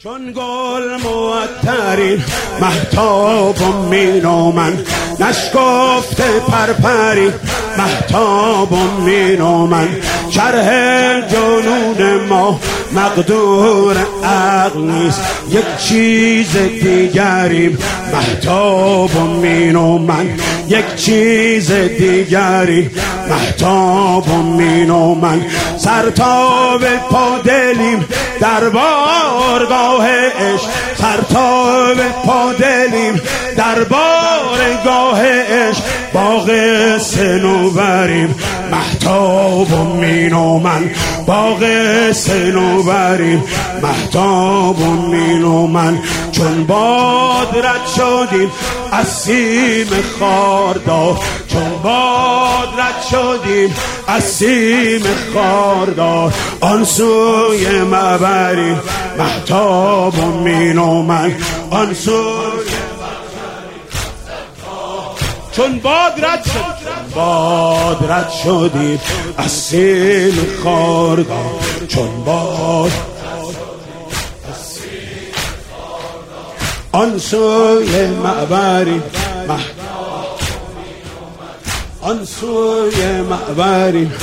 چون گل معطرین مهتاب و مینو من نشکفته پرپری مهتاب و مینو من شرح جنون ما مقدور عقل نیست یک چیز دیگری مهتاب و مینو من یک چیز دیگری مهتاب و مینو من سرتاب پا دلیم در بارگاه عشق سرتاب پا دلیم در بارگاه عشق باغ صنوبریم مهتاب و مینو من باغ صنوبریم مهتاب و مینو من چون باد رد شدیم از سیم خاردار چون باد رد شدیم از سیم خاردار آن سوی مبریم مهتاب و مینو من آن سوی چون باد رد شدیم باد رد شدیم از سیم خاردار چون باد آن سوی معبری آن سوی معبری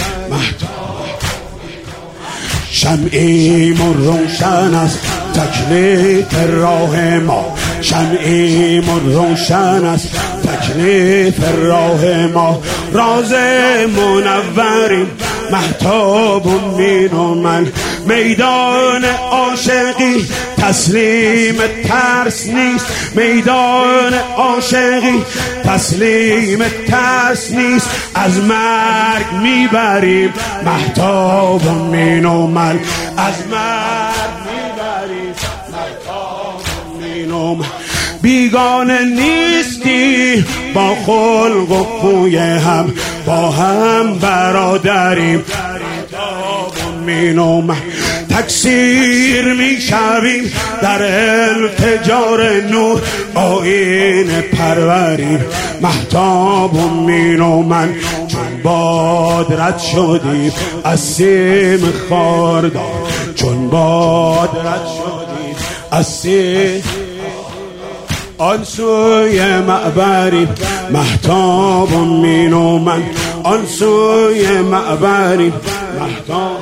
شمعیم و روشن است تکلیف راه ما شمعیم و روشن است تکلیف راه ما راز منوریم مهتاب و مینو من میدان عاشقی تسلیم ترس نیست میدان عاشقی تسلیم ترس نیست از مرگ میبریم مهتاب و مینو من از مرگ میبریم مهتاب و مینو من بیگانه نیستی با خلق و خوی هم با هم برادریم مهتاب و مینو من تکثیر میشویم در التجار نور آیین پروریم مهتاب و مینو من چون باد رد شدیم از سیم خاردار چون باد رد شدیم از سیم آن سوی معبریم مهتاب و مینو من آن سوی معبریم مهتاب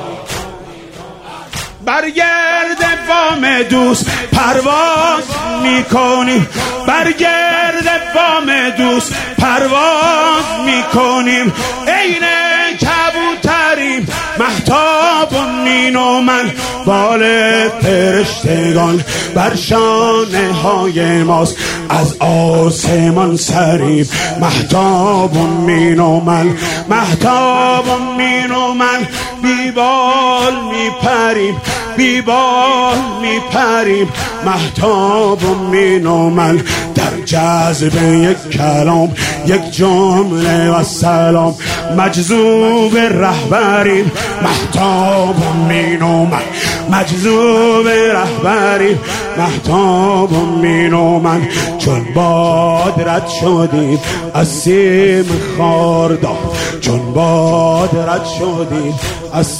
برگرد بام دوست پرواز میکنیم برگرد بام دوست پرواز میکنیم عین کبوتریم مهتاب و مینو من بال فرشتگان بر شانه های ماست از آسمان سریم مهتاب و مینو من مهتاب و مینو من بیبال میپریم بیبال میپریم مهتاب و مینو من در جذب یک کلام یک جمله و سلام مجذوب رهبریم مهتاب و مینو من مجذوب رهبریم مهتاب و مینو من چون باد رد شدیم از سیم خاردار چون باد رد شدیم از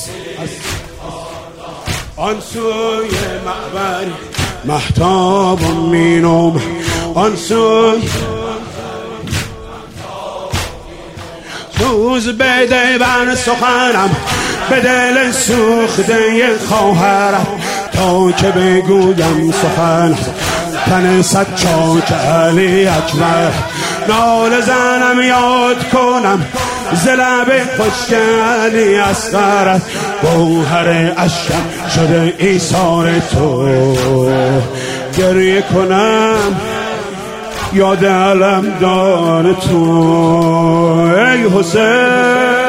آن سوی معبری مهتاب و مینو من آن سوی سوز بده بر سخنم به دل سوخته خواهرم تا که بگویم سخن تن صد چاک علی اکبر نال زنم یاد کنم ز لب خشک علی اصغر گوهر اشکم شده ایثار تو گریه کنم یاد علمدار تو ای حسین